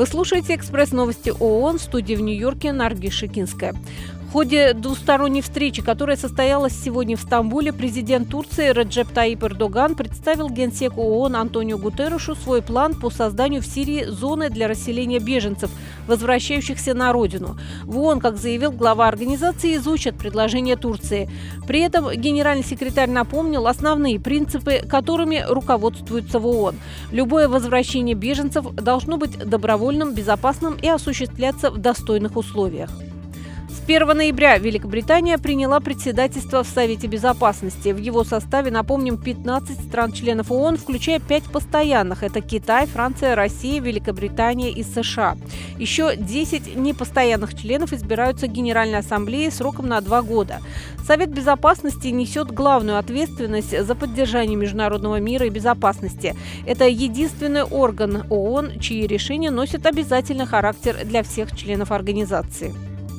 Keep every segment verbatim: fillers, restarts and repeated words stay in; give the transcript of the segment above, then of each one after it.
Вы слушаете «Экспресс-новости ООН», в студии в Нью-Йорке Наргиз Шикинская. В ходе двусторонней встречи, которая состоялась сегодня в Стамбуле, президент Турции Реджеп Таyyip Эрдоган представил генсеку ООН Антониу Гутеррешу свой план по созданию в Сирии зоны для расселения беженцев, возвращающихся на родину. В ООН, как заявил глава организации, изучат предложения Турции. При этом генеральный секретарь напомнил основные принципы, которыми руководствуются в ООН. Любое возвращение беженцев должно быть добровольным, безопасным и осуществляться в достойных условиях. С первого ноября Великобритания приняла председательство в Совете Безопасности. В его составе, напомним, пятнадцать стран-членов ООН, включая пять постоянных. Это Китай, Франция, Россия, Великобритания и США. Еще десять непостоянных членов избираются Генеральной Ассамблеей сроком на два года. Совет Безопасности несет главную ответственность за поддержание международного мира и безопасности. Это единственный орган ООН, чьи решения носят обязательный характер для всех членов организации.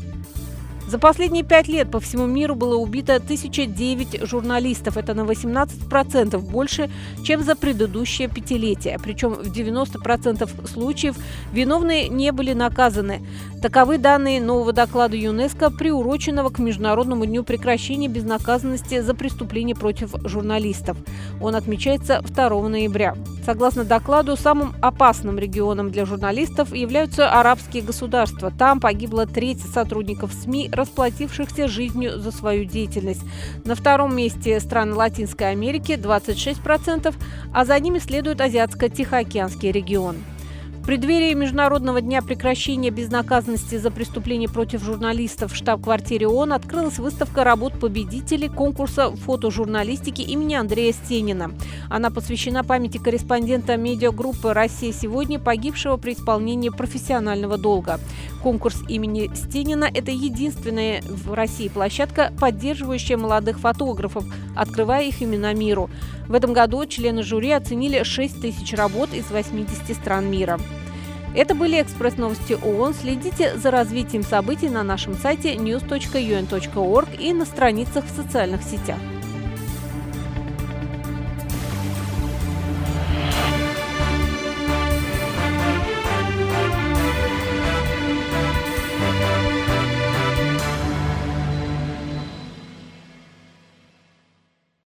За последние пять лет по всему миру было убито тысяча девять журналистов. Это на восемнадцать процентов больше, чем за предыдущее пятилетие. Причем в девяноста процентах случаев виновные не были наказаны. Таковы данные нового доклада ЮНЕСКО, приуроченного к Международному дню прекращения безнаказанности за преступления против журналистов. Он отмечается второго ноября. Согласно докладу, самым опасным регионом для журналистов являются арабские государства. Там погибло треть сотрудников СМИ, расплатившихся жизнью за свою деятельность. На втором месте страны Латинской Америки – двадцать шесть процентов, а за ними следует Азиатско-Тихоокеанский регион. В преддверии Международного дня прекращения безнаказанности за преступления против журналистов в штаб-квартире ООН открылась выставка работ победителей конкурса фотожурналистики имени Андрея Стенина. Она посвящена памяти корреспондента медиагруппы «Россия сегодня», погибшего при исполнении профессионального долга. Конкурс имени Стенина – это единственная в России площадка, поддерживающая молодых фотографов, открывая их имена миру. В этом году члены жюри оценили шесть тысяч работ из восьмидесяти стран мира. Это были «Экспресс-новости ООН». Следите за развитием событий на нашем сайте ньюс точка ю эн точка орг и на страницах в социальных сетях.